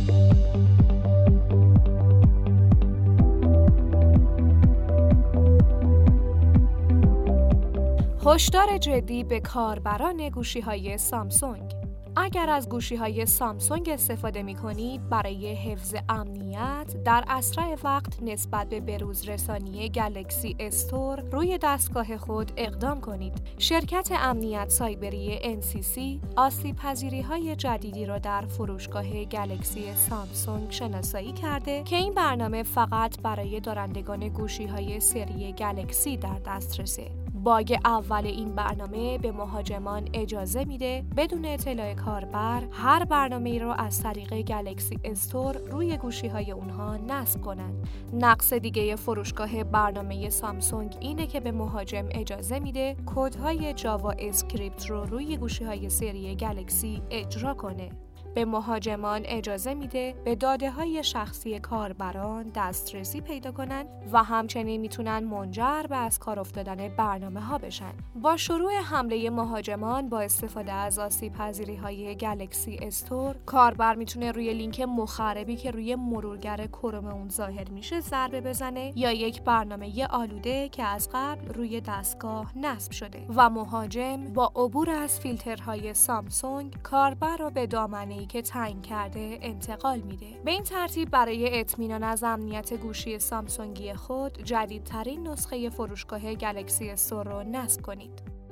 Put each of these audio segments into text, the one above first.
هشدار جدی به کاربران گوشی‌های سامسونگ. اگر از گوشی‌های سامسونگ استفاده می‌کنید برای حفظ امنیت در اسرع وقت نسبت به بروز رسانی گلکسی استور روی دستگاه خود اقدام کنید. شرکت امنیت سایبری NCC آسیب‌پذیری‌های جدیدی را در فروشگاه گلکسی سامسونگ شناسایی کرده که این برنامه فقط برای دارندگان گوشی‌های سری گلکسی در دسترسه. باگ اول این برنامه به مهاجمان اجازه میده بدون اطلاع کاربر هر برنامه‌ای رو از طریق گلکسی استور روی گوشی‌های اونها نصب کنن. نقص دیگه فروشگاه برنامه سامسونگ اینه که به مهاجم اجازه میده کدهای جاوا اسکریپت رو روی گوشی‌های سری گلکسی اجرا کنه. به مهاجمان اجازه میده به داده‌های شخصی کاربران دسترسی پیدا کنن و همچنین میتونن منجر به از کار افتادن برنامه‌ها بشن. با شروع حمله مهاجمان با استفاده از آسیب‌پذیری‌های گلکسی استور، کاربر میتونه روی لینک مخربی که روی مرورگر کروم اون ظاهر میشه ضربه بزنه یا یک برنامه آلوده که از قبل روی دستگاه نصب شده و مهاجم با عبور از فیلترهای سامسونگ کاربر رو به دامنه‌ای که تعیین کرده انتقال میده. به این ترتیب برای اطمینان از امنیت گوشی سامسونگی خود جدیدترین نسخه فروشگاه گلکسی استور رو نصب کنید.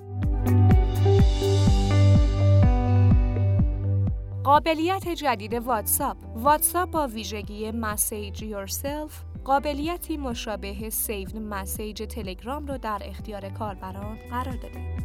قابلیت جدید واتساپ با ویژگی مسیج یورسلف قابلیتی مشابه سیو مسیج تلگرام رو در اختیار کاربران قرار داده.